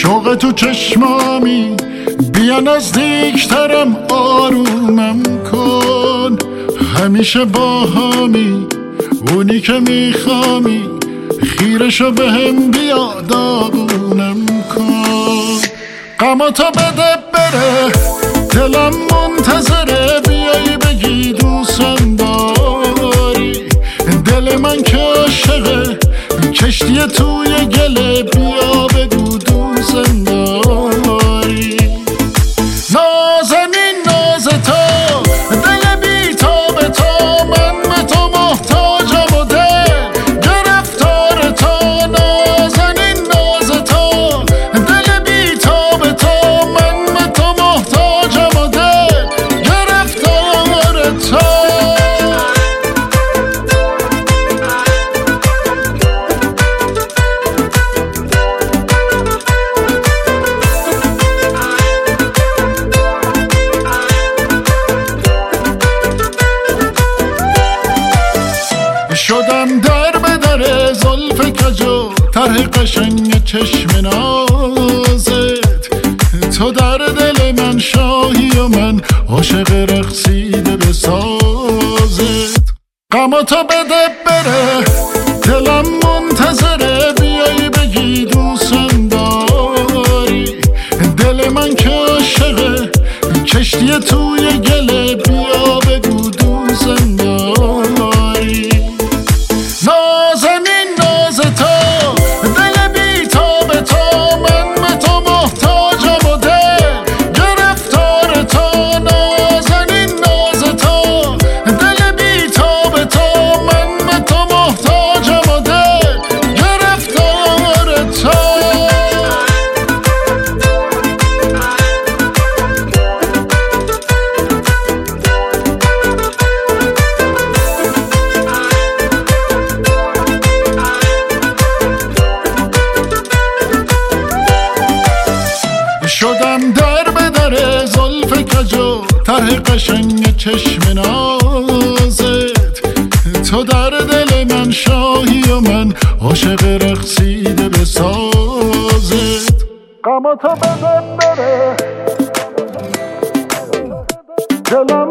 شوق تو چشمامی، بیا نزدیکترم آرومم کن. همیشه با همی اونی که میخوامی، خیرشو به هم بیا داغونم کن. غماتو بده بره دلم منتظره، بیایی بگی دوستم داری. دل من که عاشقه کشتی توی گله، بیا بگو دوستم داری. نازنین ناز تو دل بی تاب تو، من به تو محتاجم و دل گرفتار تو. نازنین ناز تو دل بی تاب تو، من به تو محتاجم و دل گرفتار تو. شدم در به در زلف کجو، طرح قشنگ چشم نازت. تو در دل من شاهی و من عاشق رقصیده به سازت. غماتو بده بره دلم منتظره، بیایی بگی دوستم داری. دل من که عاشقه کشتی توی گله، بیا بگو دوستم داری. نازنین ناز تو دل بی تاب تو، من به تو محتاجم و دل گرفتار تو. نازنین ناز تو دل بی تاب تو، من به تو محتاجم و دل گرفتار تو. شدم در به در زلف کجو، طرح قشنگ چشم نازت. تو در دل من شاهی و من عاشق رقصیده به سازت. غماتو بده بره دلم